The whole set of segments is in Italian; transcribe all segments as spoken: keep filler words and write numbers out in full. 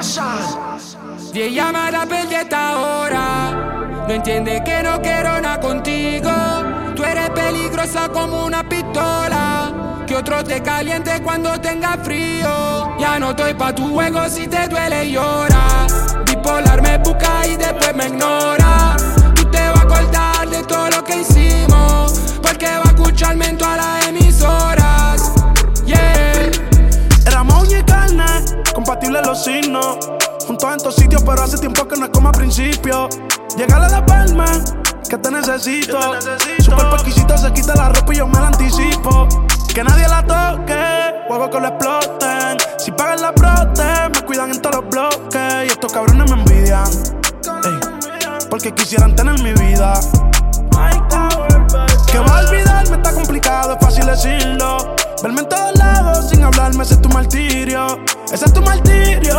Diez llamadas perdida ahora. No entiende que no quiero nada contigo. Tú eres peligrosa como una pistola, que otro te caliente cuando tenga frío. Ya no estoy pa' tu juego, si te duele llora. Bipolar me busca y después me ignora. Tú te vas a acordar de todo lo que hicimos, porque va a escucharme en todas las emisoras. Yeah. Éramos uña y carne, compatibles los signos. Juntos en todos sitios, pero hace tiempo que no es como al principio. Llegale a la palma, que te necesito. Super poquisito, se quita la ropa y yo me la anticipo. Que nadie la toque, juego que lo exploten. Si pagan la prote, me cuidan en todos los bloques. Y estos cabrones me envidian, ey, porque quisieran tener mi vida. Que va a olvidarme está complicado, es fácil decirlo. Verme en todos lados sin hablarme, ese es tu martirio. Ese es tu martirio.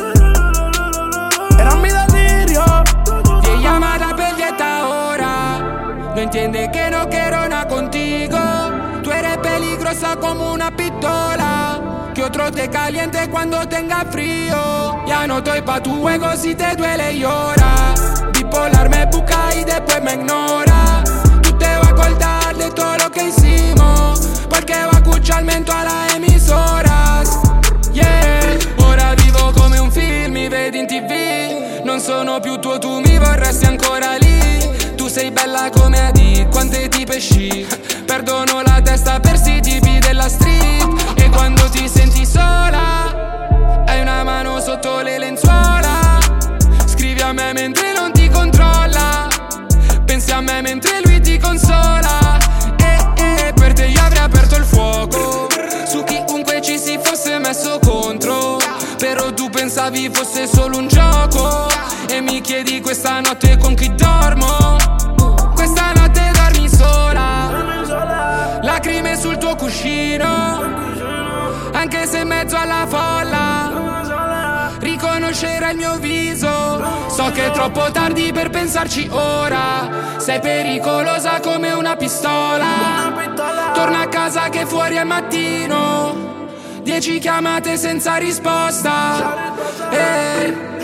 Era mi delirio. Diez llamadas perdida ahora. No entiende que no quiero nada contigo. Tú eres peligrosa como una pistola, que otro te caliente cuando tenga frío. Ya no estoy pa' tu juego, si te duele llora. Bipolar me busca y después me ignora. Tú te vas a acordar de todo lo que hicimos, porque va a escucharme en todas las emisoras. Yeah. Ora vivo come un film, mi vedi in tv. Non sono più tuo, tu mi vorresti ancora lì. Tu sei bella come Adi, quante tipe chic. Perdono la testa per sti tipi della street. E quando ti senti sola, hai una mano sotto le lenzuola. Scrivi a me mentre non ti controlla, pensi a me mentre lui ti consola. E, e per te io avrei aperto il fuoco su chiunque ci si fosse messo contro. Però tu pensavi fosse solo un gioco, e mi chiedi questa notte con chi dormo. Questa notte dormi sola, lacrime sul tuo cuscino, anche se in mezzo alla folla riconoscerai il mio viso. So che è troppo tardi per pensarci ora. Sei pericolosa come una pistola. Torna a casa che fuori è mattino. Dieci chiamate senza risposta. Hey.